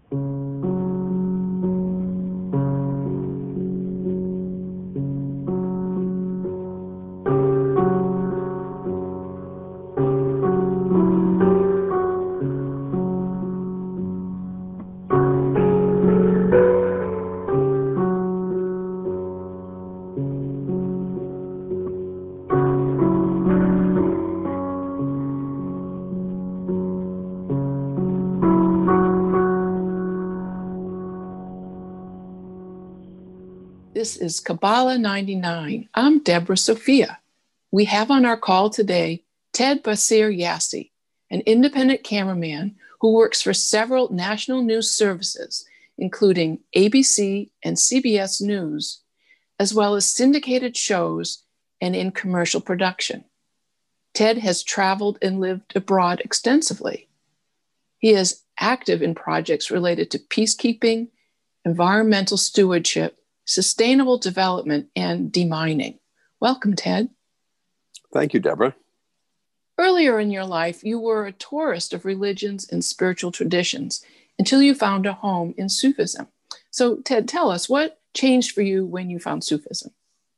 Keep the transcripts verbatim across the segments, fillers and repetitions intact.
This is Kabbalah ninety-nine. I'm Deborah Sophia. We have on our call today Ted Basir Yassi, an independent cameraman who works for several national news services, including A B C and C B S News, as well as syndicated shows and in commercial production. Ted has traveled and lived abroad extensively. He is active in projects related to peacekeeping, environmental stewardship, sustainable development, and demining. Welcome, Ted. Thank you, Deborah. Earlier in your life, you were a tourist of religions and spiritual traditions until you found a home in Sufism. So, Ted, tell us, what changed for you when you found Sufism?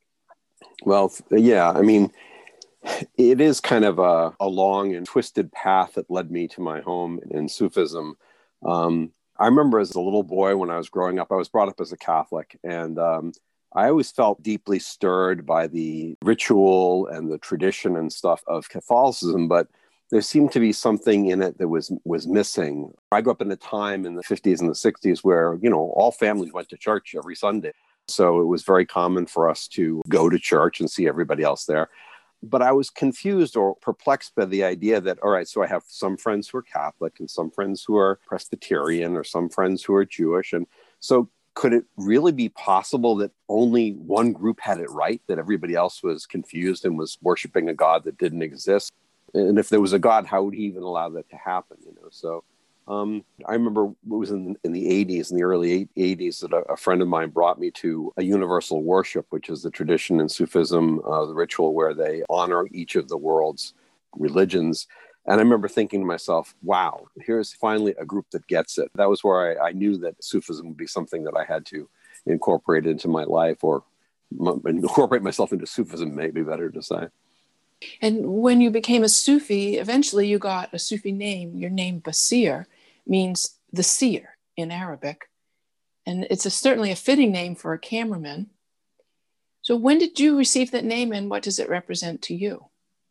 Well, yeah, I mean, it is kind of a, a long and twisted path that led me to my home in Sufism. Um, I remember as a little boy when I was growing up, I was brought up as a Catholic, and um, I always felt deeply stirred by the ritual and the tradition and stuff of Catholicism, but there seemed to be something in it that was was missing. I grew up in a time in the fifties and the sixties where, you know, all families went to church every Sunday. So it was very common for us to go to church and see everybody else there. But I was confused or perplexed by the idea that, all right, so I have some friends who are Catholic and some friends who are Presbyterian or some friends who are Jewish. And so could it really be possible that only one group had it right, that everybody else was confused and was worshiping a God that didn't exist? And if there was a God, how would he even allow that to happen? You know, so um, I remember it was in, in the eighties, in the early eighties, that a, a friend of mine brought me to a universal worship, which is the tradition in Sufism, uh, the ritual where they honor each of the world's religions. And I remember thinking to myself, wow, here's finally a group that gets it. That was where I, I knew that Sufism would be something that I had to incorporate into my life, or m- incorporate myself into Sufism, maybe better to say. And when you became a Sufi, eventually you got a Sufi name. Your name, Basir, means the seer in Arabic. And it's a, certainly a fitting name for a cameraman. So when did you receive that name, and what does it represent to you?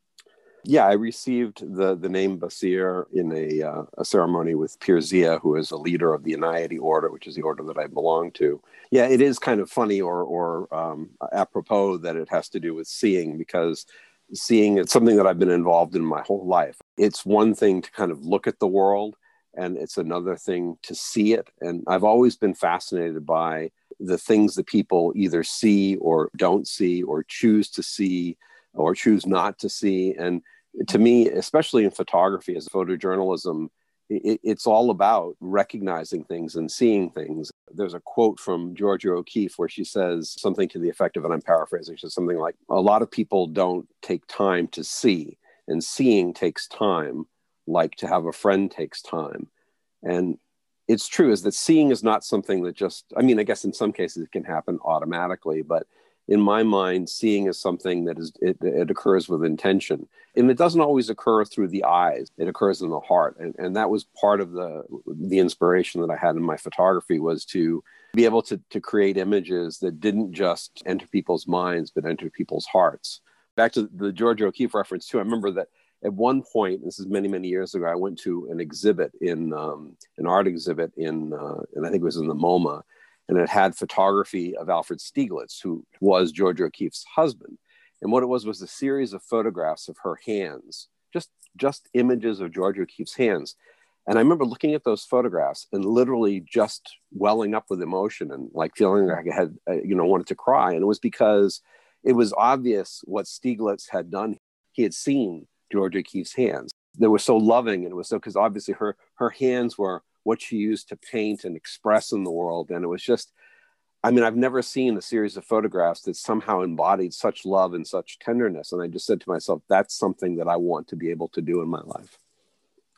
Yeah, I received the, the name Basir in a, uh, a ceremony with Pir Zia, who is a leader of the Inayati order, which is the order that I belong to. Yeah, it is kind of funny or, or um, apropos that it has to do with seeing, because seeing is something that I've been involved in my whole life. It's one thing to kind of look at the world, and it's another thing to see it. And I've always been fascinated by the things that people either see or don't see or choose to see or choose not to see. And to me, especially in photography, as photojournalism, it, it's all about recognizing things and seeing things. There's a quote from Georgia O'Keeffe where she says something to the effect of, and I'm paraphrasing, she says something like, a lot of people don't take time to see, and seeing takes time, like to have a friend takes time. And it's true, is that seeing is not something that just, I mean, I guess in some cases it can happen automatically, but in my mind, seeing is something that is, it, it occurs with intention. And it doesn't always occur through the eyes. It occurs in the heart. And, and that was part of the, the inspiration that I had in my photography, was to be able to, to create images that didn't just enter people's minds, but enter people's hearts. Back to the Georgia O'Keeffe reference too, I remember that at one point, this is many, many years ago, I went to an exhibit in, um, an art exhibit in, uh, and I think it was in the MoMA, and it had photography of Alfred Stieglitz, who was Georgia O'Keeffe's husband. And what it was was a series of photographs of her hands, just, just images of Georgia O'Keeffe's hands. And I remember looking at those photographs and literally just welling up with emotion and like feeling like I had, uh, you know, wanted to cry. And it was because it was obvious what Stieglitz had done. He had seen Georgia O'Keeffe's hands. They were so loving, and it was so, because obviously her, her hands were what she used to paint and express in the world. And it was just, I mean, I've never seen a series of photographs that somehow embodied such love and such tenderness. And I just said to myself, that's something that I want to be able to do in my life.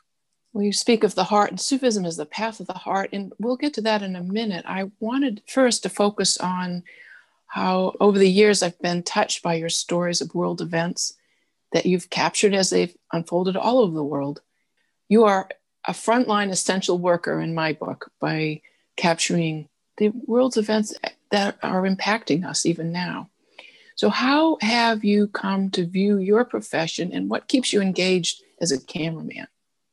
Well, you speak of the heart, and Sufism is the path of the heart, and we'll get to that in a minute. I wanted first to focus on how over the years I've been touched by your stories of world events that you've captured as they've unfolded all over the world. You are a frontline essential worker in my book by capturing the world's events that are impacting us even now. So how have you come to view your profession, and what keeps you engaged as a cameraman?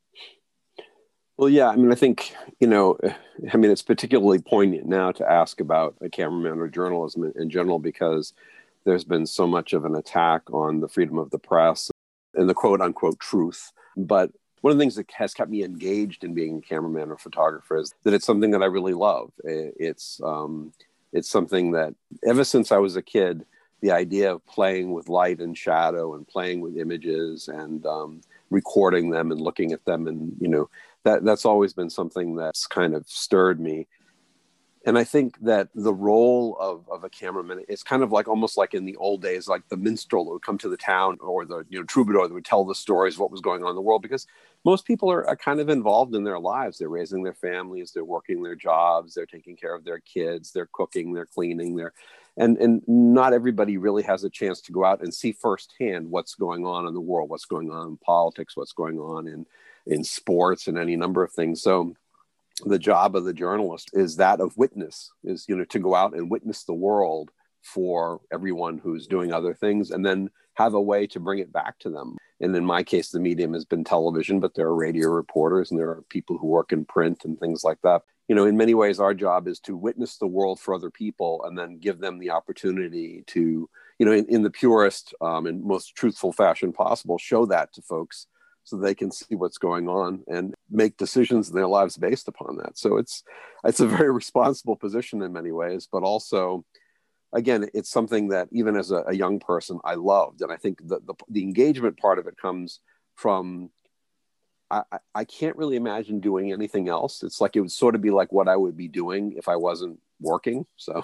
Well, yeah, I mean, I think, you know, I mean, it's particularly poignant now to ask about a cameraman or journalism in, in general, because there's been so much of an attack on the freedom of the press and the quote unquote truth. But one of the things that has kept me engaged in being a cameraman or photographer is that it's something that I really love. It's, um, it's something that ever since I was a kid, the idea of playing with light and shadow and playing with images and um, recording them and looking at them, and, you know, that that's always been something that's kind of stirred me. And I think that the role of, of a cameraman is kind of like almost like in the old days, like the minstrel that would come to the town, or the, you know, troubadour that would tell the stories of what was going on in the world, because most people are, are kind of involved in their lives. They're raising their families, they're working their jobs, they're taking care of their kids, they're cooking, they're cleaning, they're and and not everybody really has a chance to go out and see firsthand what's going on in the world, what's going on in politics, what's going on in in sports, and any number of things. So the job of the journalist is that of witness, is, you know, to go out and witness the world for everyone who's doing other things, and then have a way to bring it back to them. And in my case, the medium has been television, but there are radio reporters and there are people who work in print and things like that. You know, in many ways, our job is to witness the world for other people and then give them the opportunity to, you know, in, in the purest um, and most truthful fashion possible, show that to folks so they can see what's going on and make decisions in their lives based upon that. So it's it's a very responsible position in many ways, but also, again, it's something that even as a, a young person, I loved. And I think the, the, the engagement part of it comes from, I, I can't really imagine doing anything else. It's like, it would sort of be like what I would be doing if I wasn't working. So.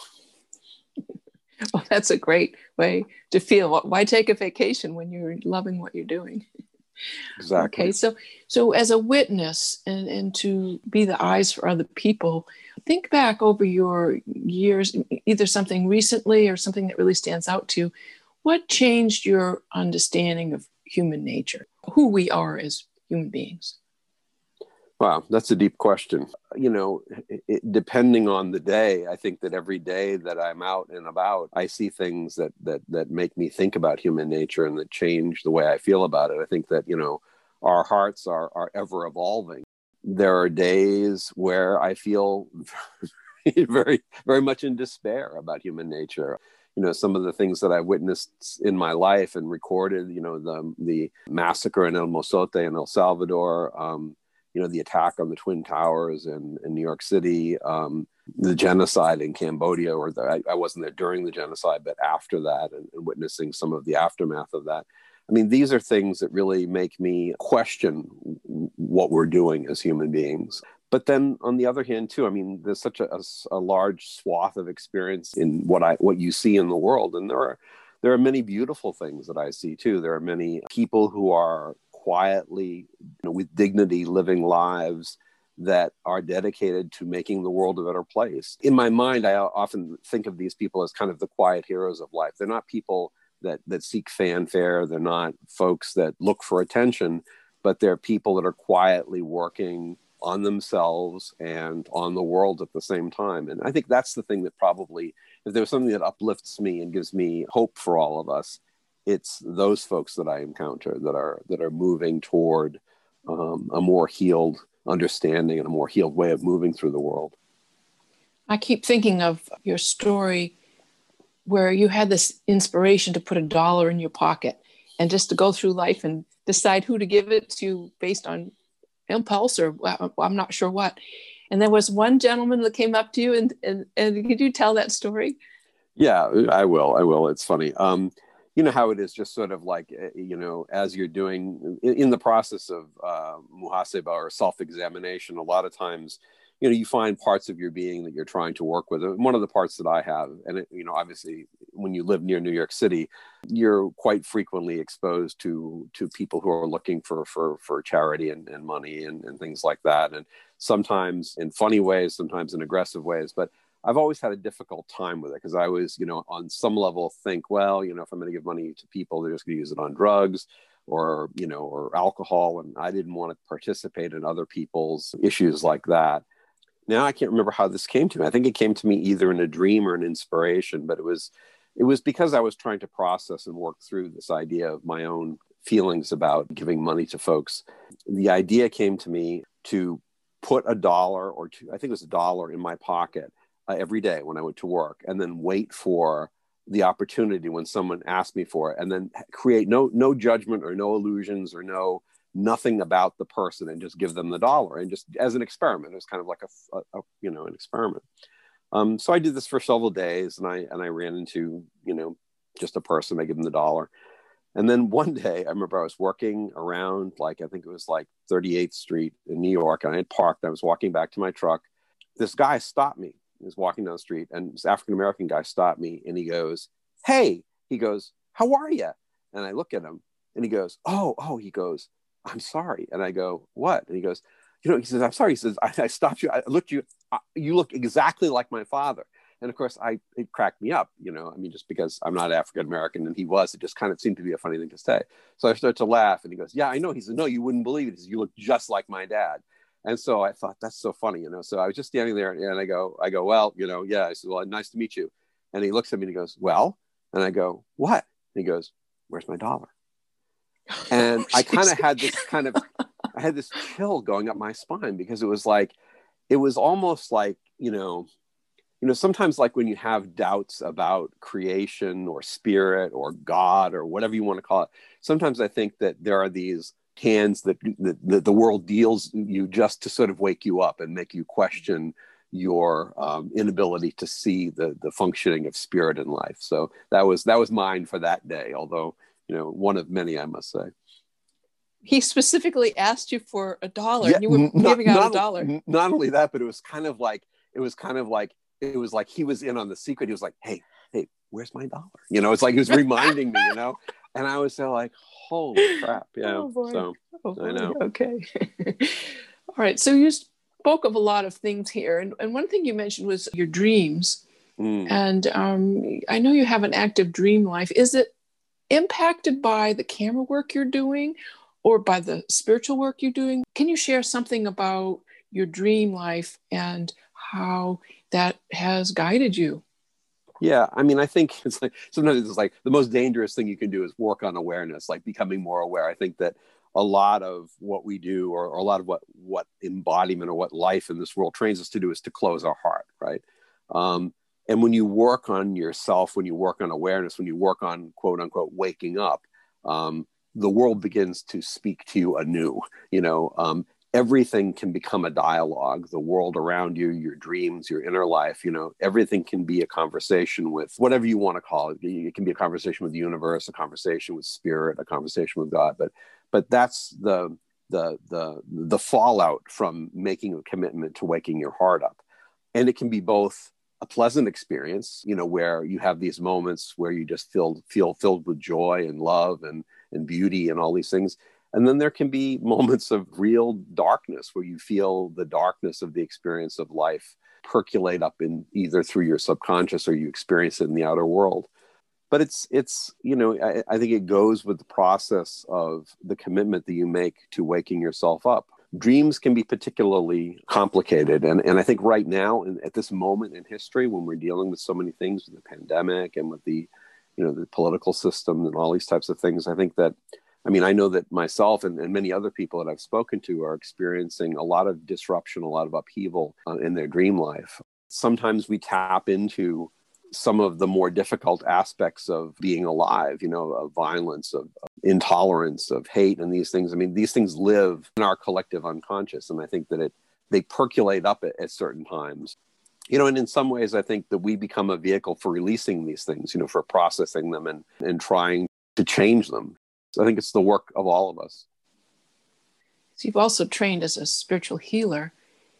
Well, that's a great way to feel. Why take a vacation when you're loving what you're doing? Exactly. Okay, so so as a witness and, and to be the eyes for other people, think back over your years, either something recently or something that really stands out to you. What changed your understanding of human nature, who we are as human beings? Wow, that's a deep question. You know, it, depending on the day, I think that every day that I'm out and about, I see things that that that make me think about human nature and that change the way I feel about it. I think that, you know, our hearts are are ever evolving. There are days where I feel very, very much in despair about human nature. You know, some of the things that I've witnessed in my life and recorded, you know, the the massacre in El Mozote in El Salvador, um, you know, the attack on the Twin Towers in, in New York City, um, the genocide in Cambodia, or the, I, I wasn't there during the genocide, but after that, and, and witnessing some of the aftermath of that. I mean, these are things that really make me question what we're doing as human beings. But then on the other hand, too, I mean, there's such a, a, a large swath of experience in what I what you see in the world. And there are there are many beautiful things that I see, too. There are many people who are quietly, you know, with dignity, living lives that are dedicated to making the world a better place. In my mind, I often think of these people as kind of the quiet heroes of life. They're not people that that seek fanfare. They're not folks that look for attention, but they're people that are quietly working on themselves and on the world at the same time. And I think that's the thing that probably, if there's something that uplifts me and gives me hope for all of us, it's those folks that I encounter that are that are moving toward um, a more healed understanding and a more healed way of moving through the world. I keep thinking of your story where you had this inspiration to put a dollar in your pocket and just to go through life and decide who to give it to based on impulse or well, I'm not sure what. And there was one gentleman that came up to you and, and, and could you tell that story? Yeah, I will. I will. It's funny. Um, you know how it is, just sort of like, you know, as you're doing in the process of uh, muhaseba or self-examination, a lot of times, you know, you find parts of your being that you're trying to work with. One of the parts that I have, and it, you know, obviously when you live near New York City, you're quite frequently exposed to to people who are looking for for for charity and, and money and, and things like that. And sometimes in funny ways, sometimes in aggressive ways. But I've always had a difficult time with it because I always, you know, on some level think, well, you know, if I'm going to give money to people, they're just going to use it on drugs or, you know, or alcohol. And I didn't want to participate in other people's issues like that. Now I can't remember how this came to me. I think it came to me either in a dream or an inspiration, but it was it was because I was trying to process and work through this idea of my own feelings about giving money to folks. The idea came to me to put a dollar or two, I think it was a dollar in my pocket uh, every day when I went to work, and then wait for the opportunity when someone asked me for it, and then create no no judgment or no illusions or no nothing about the person, and just give them the dollar, and just as an experiment. It was kind of like a, a, a you know an experiment. Um, so I did this for several days, and I and I ran into you know just a person. I give them the dollar, and then one day I remember I was working around, like I think it was like thirty-eighth Street in New York, and I had parked. I was walking back to my truck. This guy stopped me. He was walking down the street, and this African American guy stopped me, and he goes, "Hey," he goes, "How are you?" And I look at him, and he goes, "Oh, oh," he goes, "I'm sorry." And I go, "What?" And he goes, you know, he says, "I'm sorry." He says, I, I stopped you. I looked you, I, you look exactly like my father. And of course, I it cracked me up, you know, I mean, just because I'm not African-American and he was, it just kind of seemed to be a funny thing to say. So I started to laugh, and he goes, "Yeah, I know." He said, "No, you wouldn't believe it. He says, you look just like my dad." And so I thought, that's so funny, you know. So I was just standing there, and I go, I go, "Well, you know, yeah." I said, "Well, nice to meet you." And he looks at me and he goes, "Well?" And I go, "What?" And he goes, "Where's my dollar?" And I kind of had this kind of, I had this chill going up my spine, because it was like, it was almost like, you know, you know, sometimes like when you have doubts about creation or spirit or God or whatever you want to call it, sometimes I think that there are these hands that, that, that the world deals you just to sort of wake you up and make you question your um, inability to see the the functioning of spirit in life. So that was that was mine for that day, although, you know, one of many, I must say. He specifically asked you for a dollar, Yeah, and you were not, giving out not, a dollar. Not only that, but it was kind of like, it was kind of like, it was like he was in on the secret. He was like, "Hey, hey, where's my dollar?" You know, it's like he was reminding me, you know, and I was so like, holy crap. Yeah. Oh, boy. So Oh, boy. I know. Okay. All right. So you spoke of a lot of things here. And, and one thing you mentioned was your dreams. Mm. And um, I know you have an active dream life. Is it impacted by the camera work you're doing or by the spiritual work you're doing? Can you share something about your dream life and how that has guided you? Yeah, I mean, I think it's like, sometimes it's like the most dangerous thing you can do is work on awareness, like becoming more aware. I think that a lot of what we do, or, or a lot of what what embodiment or what life in this world trains us to do, is to close our heart, right? Um, and when you work on yourself, when you work on awareness, when you work on quote unquote waking up, um, the world begins to speak to you anew. You know, um, everything can become a dialogue. The world around you, your dreams, your inner life, you know, everything can be a conversation with whatever you want to call it. It can be a conversation with the universe, a conversation with spirit, a conversation with God. But but that's the the the the fallout from making a commitment to waking your heart up. And it can be both a pleasant experience, you know, where you have these moments where you just feel feel filled with joy and love and and beauty and all these things. And then there can be moments of real darkness where you feel the darkness of the experience of life percolate up in either through your subconscious or you experience it in the outer world. But it's, it's you know, I, I think it goes with the process of the commitment that you make to waking yourself up. Dreams can be particularly complicated. And, and I think right now, in, at this moment in history, when we're dealing with so many things, with the pandemic and with the, you know, the political system and all these types of things, I think that, I mean, I know that myself and, and many other people that I've spoken to are experiencing a lot of disruption, a lot of upheaval uh, in their dream life. Sometimes we tap into some of the more difficult aspects of being alive, you know, of violence, of, of intolerance, of hate, and these things. I mean, these things live in our collective unconscious. And I think that it they percolate up at, at certain times. You know, and in some ways, I think that we become a vehicle for releasing these things, you know, for processing them and, and trying to change them. I think it's the work of all of us. So you've also trained as a spiritual healer.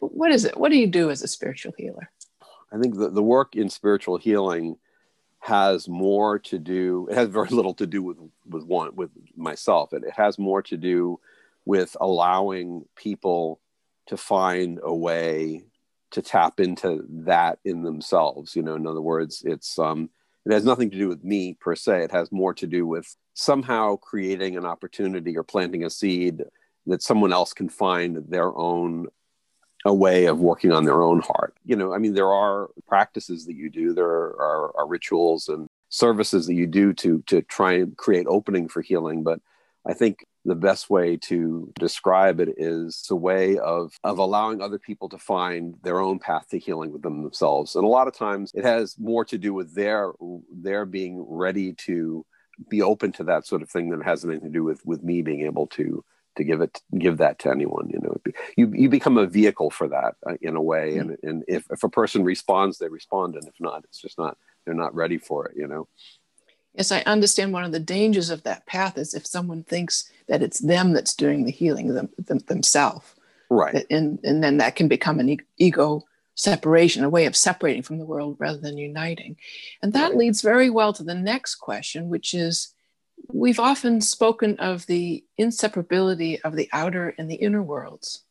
what is it? What do you do as a spiritual healer? I think the, the work in spiritual healing has more to do, it has very little to do with, with one, with myself. It, it has more to do with allowing people to find a way to tap into that in themselves. You know, in other words, it's, um, it has nothing to do with me per se. It has more to do with somehow creating an opportunity or planting a seed that someone else can find their own a way of working on their own heart. You know, I mean, there are practices that you do, there are, are rituals and services that you do to to try and create opening for healing. But I think the best way to describe it is a way of of allowing other people to find their own path to healing within themselves. And a lot of times it has more to do with their their being ready to be open to that sort of thing than it has anything to do with with me being able to to give it, give that to anyone. You know, you, you become a vehicle for that uh, in a way. And, and if, if a person responds, they respond. And if not, it's just not, they're not ready for it, you know? Yes, I understand one of the dangers of that path is if someone thinks that it's them that's doing the healing them, them, themselves. Right. And, and then that can become an ego separation, a way of separating from the world rather than uniting. And that Right. leads very well to the next question, which is, we've often spoken of the inseparability of the outer and the inner worlds.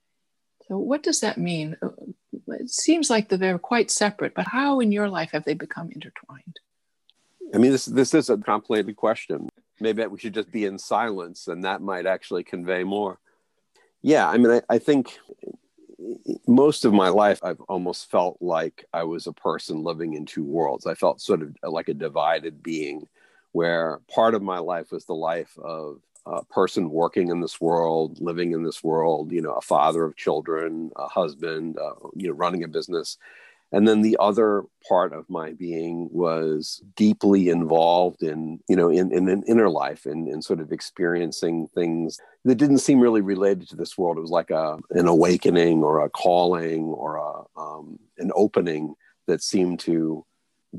So what does that mean? It seems like they're quite separate, but how in your life have they become intertwined? I mean, this this is a complicated question. Maybe we should just be in silence and that might actually convey more. Yeah, I mean, I, I think most of my life, I've almost felt like I was a person living in two worlds. I felt sort of like a divided being, where part of my life was the life of a person working in this world, living in this world, you know, a father of children, a husband, uh, you know, running a business. And then the other part of my being was deeply involved in, you know, in, in an inner life and in, in sort of experiencing things that didn't seem really related to this world. It was like a, an awakening or a calling or a, um, an opening that seemed to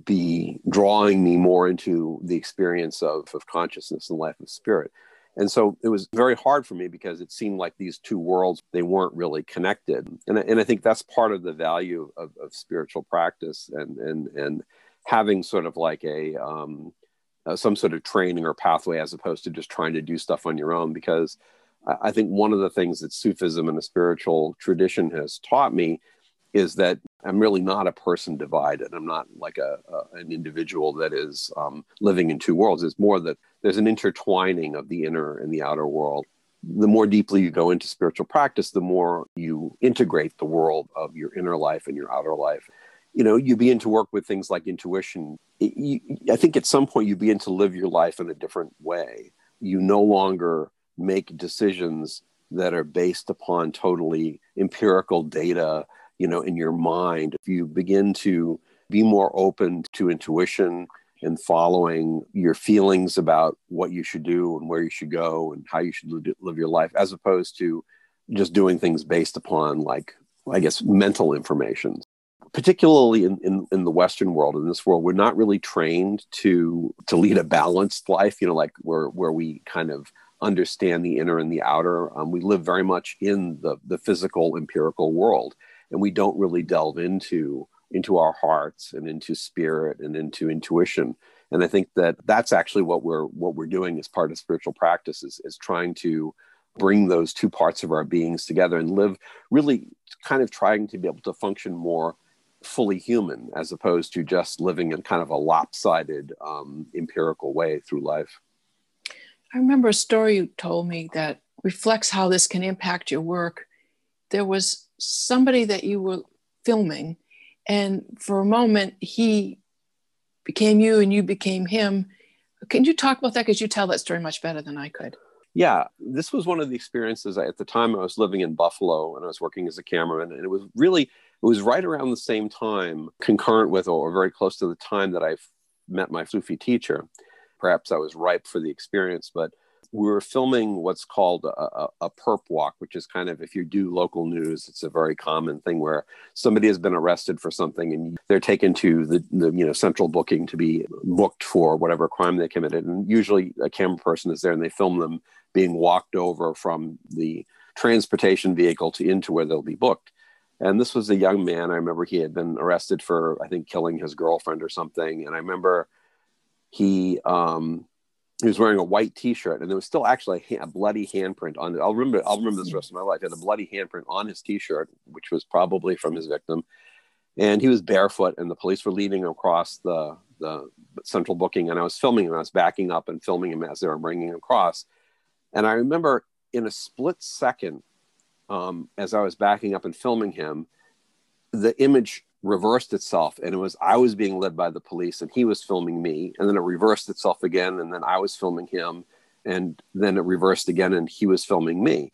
be drawing me more into the experience of, of consciousness and life of spirit. And so it was very hard for me because it seemed like these two worlds, they weren't really connected. And, and I think that's part of the value of, of spiritual practice and, and, and having sort of like a, um, uh, some sort of training or pathway as opposed to just trying to do stuff on your own. Because I, I think one of the things that Sufism and the spiritual tradition has taught me is that I'm really not a person divided. I'm not like a, a an individual that is um, living in two worlds. It's more that there's an intertwining of the inner and the outer world. The more deeply you go into spiritual practice, the more you integrate the world of your inner life and your outer life. You know, you begin to work with things like intuition. It, you, I think at some point you begin to live your life in a different way. You no longer make decisions that are based upon totally empirical data, you know, in your mind. If you begin to be more open to intuition and following your feelings about what you should do and where you should go and how you should live your life, as opposed to just doing things based upon, like, I guess, mental information. Particularly in, in, in the Western world, in this world, we're not really trained to to lead a balanced life, you know, like where, where we kind of understand the inner and the outer. Um, we live very much in the, the physical, empirical world. And we don't really delve into into our hearts and into spirit and into intuition. And I think that that's actually what we're what we're doing as part of spiritual practice is, is trying to bring those two parts of our beings together and live, really kind of trying to be able to function more fully human, as opposed to just living in kind of a lopsided um, empirical way through life. I remember a story you told me that reflects how this can impact your work. There was somebody that you were filming, and for a moment he became you and you became him. Can you talk about that? Because you tell that story much better than I could. Yeah, this was one of the experiences. I, at the time I was living in Buffalo and I was working as a cameraman, and it was really, it was right around the same time, concurrent with or very close to the time that I met my Sufi teacher. Perhaps I was ripe for the experience, but we were filming what's called a, a, a perp walk, which is kind of, if you do local news, it's a very common thing where somebody has been arrested for something and they're taken to the, the you know central booking to be booked for whatever crime they committed. And usually a camera person is there and they film them being walked over from the transportation vehicle to into where they'll be booked. And this was a young man. I remember he had been arrested for, I think, killing his girlfriend or something. And I remember he um, he was wearing a white T-shirt, and there was still actually a, a bloody handprint on it. I'll remember. I'll remember this the rest of my life. He had a bloody handprint on his T-shirt, which was probably from his victim. And he was barefoot, and the police were leading him across the the central booking. And I was filming him. I was backing up and filming him as they were bringing him across. And I remember in a split second, um, as I was backing up and filming him, the image reversed itself, and it was I was being led by the police and he was filming me, and then it reversed itself again, and then I was filming him, and then it reversed again and he was filming me.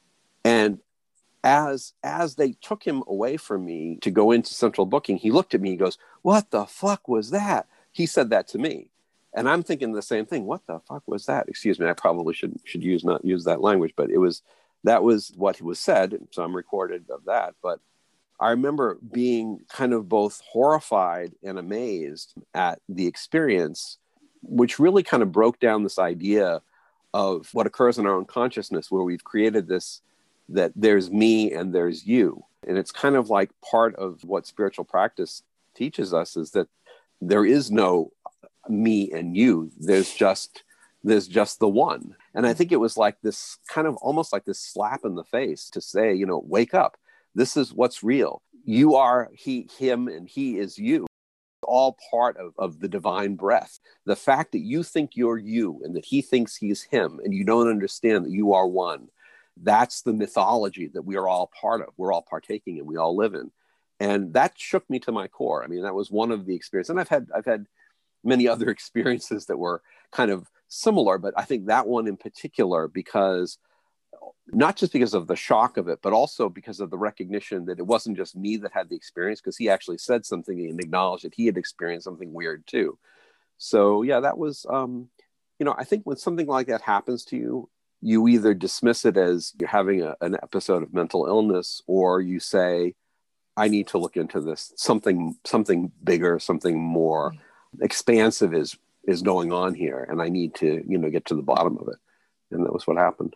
And as as they took him away from me to go into central booking, he looked at me, he goes, "What the fuck was that?" He said that to me, and I'm thinking the same thing. What the fuck was that? Excuse me, I probably should should use not use that language, but it was that was what was said, so I'm recorded of that. But I remember being kind of both horrified and amazed at the experience, which really kind of broke down this idea of what occurs in our own consciousness, where we've created this, that there's me and there's you. And it's kind of like part of what spiritual practice teaches us is that there is no me and you. There's just, there's just the one. And I think it was like this kind of almost like this slap in the face to say, you know, wake up. This is what's real. You are he, him, and he is you. All part of, of the divine breath. The fact that you think you're you and that he thinks he's him, and you don't understand that you are one. That's the mythology that we are all part of. We're all partaking in, we all live in. And that shook me to my core. I mean, that was one of the experiences. And I've had, I've had many other experiences that were kind of similar, but I think that one in particular, because not just because of the shock of it, but also because of the recognition that it wasn't just me that had the experience, because he actually said something and acknowledged that he had experienced something weird too. So yeah, that was, um, you know, I think when something like that happens to you, you either dismiss it as you're having a, an episode of mental illness, or you say, I need to look into this. Something, something bigger, something more expansive is, is going on here. And I need to, you know, get to the bottom of it. And that was what happened.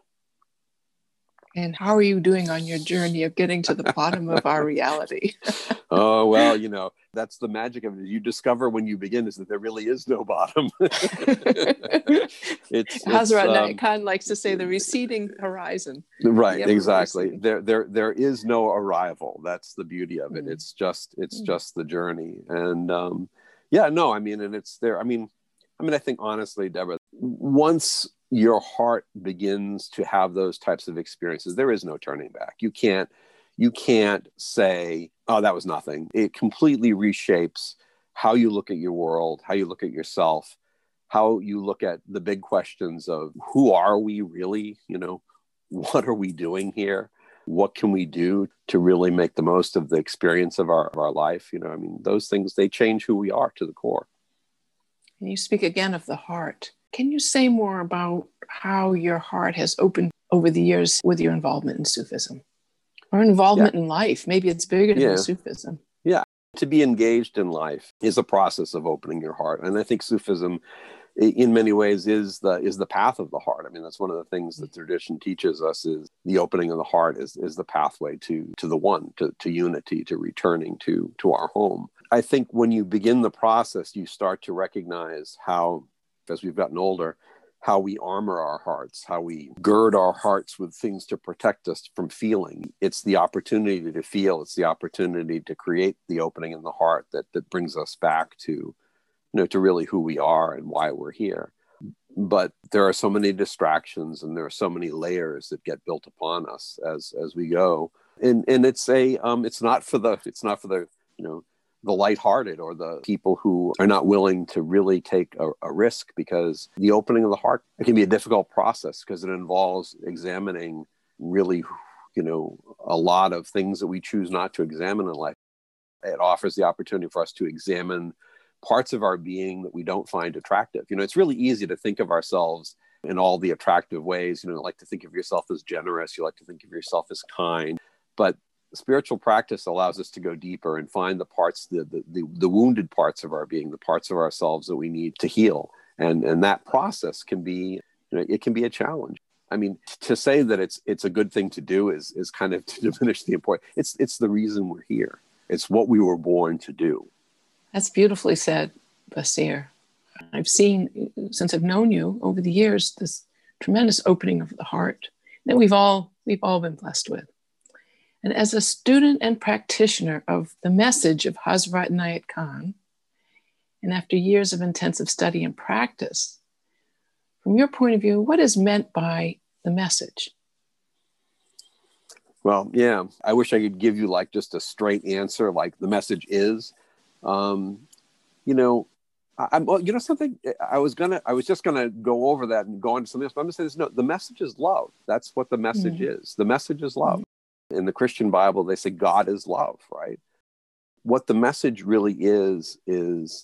And how are you doing on your journey of getting to the bottom of our reality? Oh, well, you know, that's the magic of it. You discover when you begin is that there really is no bottom. it's, Hazrat um, Khan likes to say the receding horizon. Right, The exactly. receding. There, there, there is no arrival. That's the beauty of it. Mm. It's just, it's Mm. just the journey. And um, yeah, no, I mean, and it's there. I mean, I mean, I think honestly, Deborah, once your heart begins to have those types of experiences, there is no turning back. You can't, you can't say, oh, that was nothing. It completely reshapes how you look at your world, how you look at yourself, how you look at the big questions of who are we really? You know, what are we doing here? What can we do to really make the most of the experience of our, of our life? You know, I mean, those things, they change who we are to the core. And you speak again of the heart. Can you say more about how your heart has opened over the years with your involvement in Sufism or involvement yeah. in life? Maybe it's bigger than yeah. Sufism. Yeah. To be engaged in life is a process of opening your heart. And I think Sufism in many ways is the is the path of the heart. I mean, that's one of the things that tradition teaches us is the opening of the heart is, is the pathway to to the one, to, to unity, to returning to, to our home. I think when you begin the process, you start to recognize how, as we've gotten older, how we armor our hearts, how we gird our hearts with things to protect us from feeling. It's the opportunity to feel. It's the opportunity to create the opening in the heart that, that brings us back to, you know, to really who we are and why we're here. But there are so many distractions and there are so many layers that get built upon us as, as we go. And, and it's a, um, it's not for the, it's not for the, you know, the lighthearted or the people who are not willing to really take a, a risk, because the opening of the heart, it can be a difficult process because it involves examining really, you know, a lot of things that we choose not to examine in life. It offers the opportunity for us to examine parts of our being that we don't find attractive. You know, it's really easy to think of ourselves in all the attractive ways. You know, like to think of yourself as generous. You like to think of yourself as kind, but spiritual practice allows us to go deeper and find the parts, the, the, the, the wounded parts of our being, the parts of ourselves that we need to heal. And, and that process can be, you know, it can be a challenge. I mean, to say that it's it's a good thing to do is is kind of to diminish the importance. It's it's the reason we're here. It's what we were born to do. That's beautifully said, Basir. I've seen, since I've known you over the years, this tremendous opening of the heart that we've all we've all been blessed with. And as a student and practitioner of the message of Hazrat Inayat Khan, and after years of intensive study and practice, from your point of view, what is meant by the message? Well, yeah, I wish I could give you like just a straight answer, like the message is, um, you know, I, I'm, well, you know, something I was gonna, I was just gonna go over that and go on to something else. But I'm gonna say this: no, the message is love. That's what the message mm-hmm. is. The message is love. Mm-hmm. In the Christian Bible, they say God is love, right? What the message really is is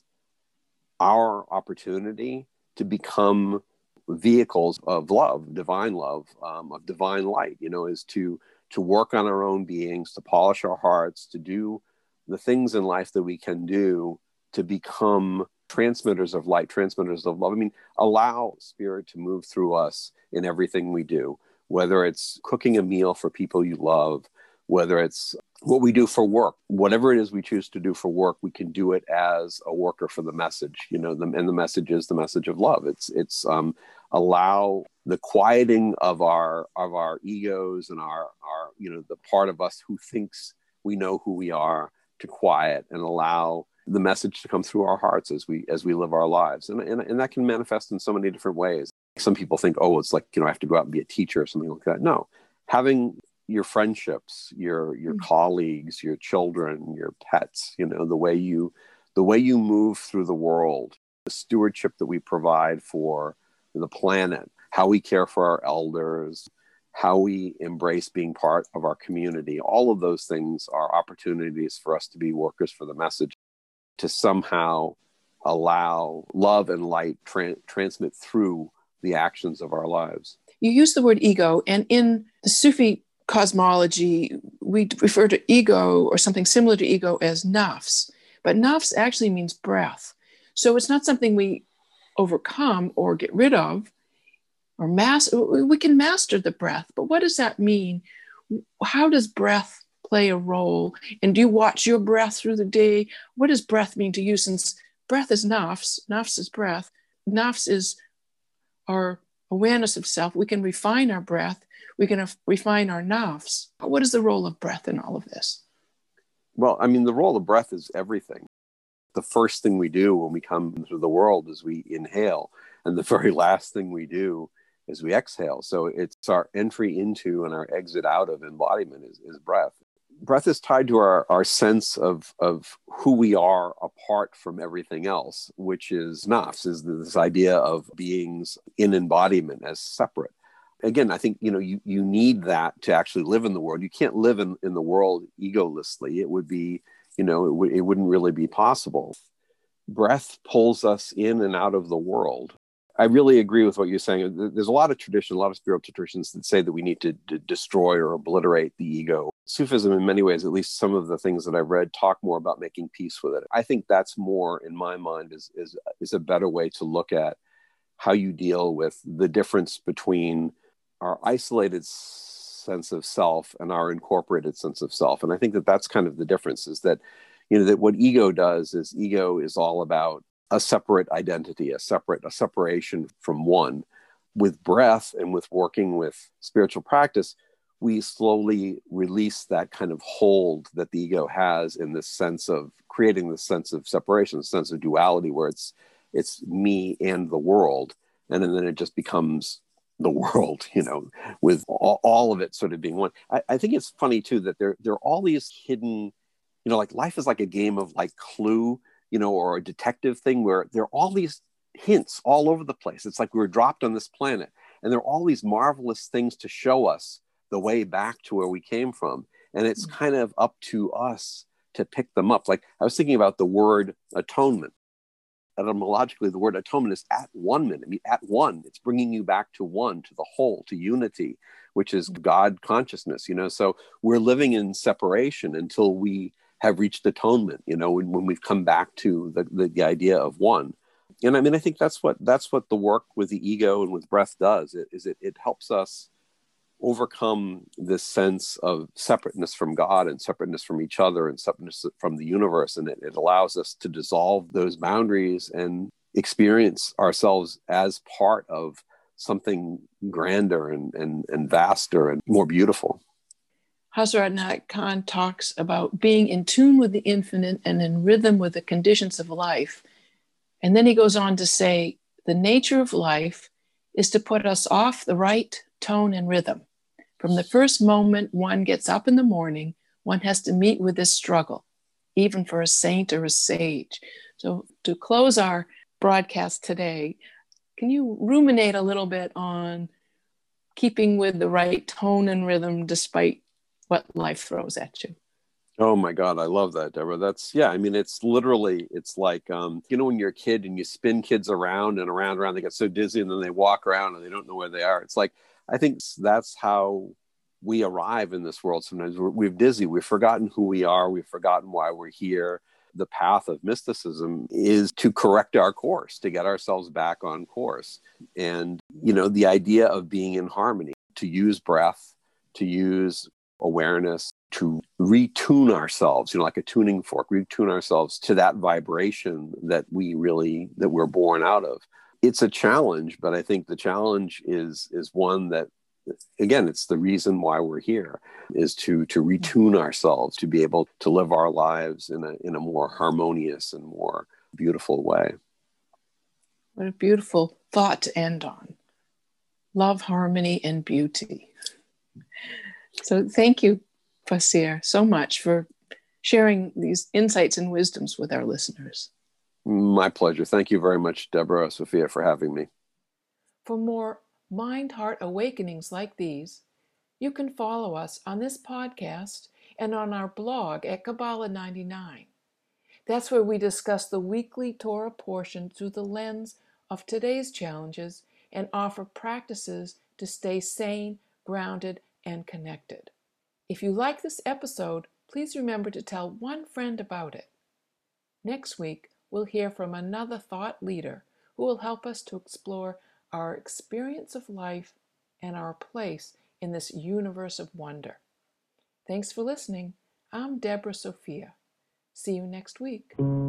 our opportunity to become vehicles of love, divine love, um, of divine light. You know, is to to work on our own beings, to polish our hearts, to do the things in life that we can do to become transmitters of light, transmitters of love. I mean, allow Spirit to move through us in everything we do, whether it's cooking a meal for people you love, whether it's what we do for work, whatever it is we choose to do for work, we can do it as a worker for the message, you know, the, and the message is the message of love. It's, it's um, allow the quieting of our, of our egos and our, our, you know, the part of us who thinks we know who we are to quiet and allow the message to come through our hearts as we, as we live our lives. And, and, and that can manifest in so many different ways. Some people think, oh, it's like, you know, I have to go out and be a teacher or something like that. No, having your friendships, your your mm-hmm. colleagues, your children, your pets, you know, the way you the way you move through the world, the stewardship that we provide for the planet, how we care for our elders, how we embrace being part of our community, all of those things are opportunities for us to be workers for the message, to somehow allow love and light tra- transmit through the actions of our lives. You use the word ego, and in the Sufi cosmology, we refer to ego or something similar to ego as nafs, but nafs actually means breath. So it's not something we overcome or get rid of or master. We can master the breath, but what does that mean? How does breath play a role? And do you watch your breath through the day? What does breath mean to you? Since breath is nafs, nafs is breath, nafs is our awareness of self. We can refine our breath. We can af- refine our nafs. What is the role of breath in all of this? Well, I mean, the role of breath is everything. The first thing we do when we come into the world is we inhale. And the very last thing we do is we exhale. So it's our entry into and our exit out of embodiment is, is breath. Breath is tied to our, our sense of, of who we are apart from everything else, which is nafs, is this idea of beings in embodiment as separate. Again, I think, you know, you, you need that to actually live in the world. You can't live in, in the world egolessly. It would be, you know, it, w- it wouldn't really be possible. Breath pulls us in and out of the world. I really agree with what you're saying. There's a lot of tradition, a lot of spiritual traditions that say that we need to d- destroy or obliterate the ego. Sufism, in many ways, at least some of the things that I've read, talk more about making peace with it. I think that's more, in my mind, is is is a better way to look at how you deal with the difference between our isolated sense of self and our incorporated sense of self. And I think that that's kind of the difference, is that, you know, that what ego does is ego is all about a separate identity, a separate, a separation from one. With breath and with working with spiritual practice, we slowly release that kind of hold that the ego has in this sense of creating this sense of separation, this sense of duality, where it's it's me and the world. And then it just becomes the world, you know, with all, all of it sort of being one. I, I think it's funny too, that there, there are all these hidden, you know, like life is like a game of like Clue, you know, or a detective thing where there are all these hints all over the place. It's like we were dropped on this planet and there are all these marvelous things to show us the way back to where we came from. And it's kind of up to us to pick them up. Like I was thinking about the word atonement. Etymologically, the word atonement is at one minute. I mean, at one, it's bringing you back to one, to the whole, to unity, which is God consciousness, you know. So we're living in separation until we have reached atonement, you know, when, when we've come back to the, the, the idea of one. And I mean, I think that's what that's what the work with the ego and with breath does. It, is it it helps us overcome this sense of separateness from God and separateness from each other and separateness from the universe. And it, it allows us to dissolve those boundaries and experience ourselves as part of something grander and, and, and vaster and more beautiful. Hazrat Nag Khan talks about being in tune with the infinite and in rhythm with the conditions of life. And then he goes on to say, the nature of life is to put us off the right tone and rhythm. From the first moment one gets up in the morning, one has to meet with this struggle, even for a saint or a sage. So to close our broadcast today, can you ruminate a little bit on keeping with the right tone and rhythm despite what life throws at you? Oh my God, I love that, Deborah. That's, yeah, I mean, it's literally, it's like, um, you know, when you're a kid and you spin kids around and around, around, they get so dizzy and then they walk around and they don't know where they are. It's like, I think that's how we arrive in this world. Sometimes we're, we're dizzy. We've forgotten who we are. We've forgotten why we're here. The path of mysticism is to correct our course, to get ourselves back on course. And, you know, the idea of being in harmony, to use breath, to use awareness, to retune ourselves, you know, like a tuning fork, retune ourselves to that vibration that we really, that we're born out of. It's a challenge, but I think the challenge is is one that, again, it's the reason why we're here, is to to retune ourselves, to be able to live our lives in a in a more harmonious and more beautiful way. What a beautiful thought to end on. Love, harmony, and beauty. So thank you, Bashir, so much for sharing these insights and wisdoms with our listeners. My pleasure. Thank you very much, Deborah, Sophia, for having me. For more mind-heart awakenings like these, you can follow us on this podcast and on our blog at Kabbalah ninety-nine. That's where we discuss the weekly Torah portion through the lens of today's challenges and offer practices to stay sane, grounded, and connected. If you like this episode, please remember to tell one friend about it. Next week, we'll hear from another thought leader who will help us to explore our experience of life and our place in this universe of wonder. Thanks for listening. I'm Deborah Sophia. See you next week.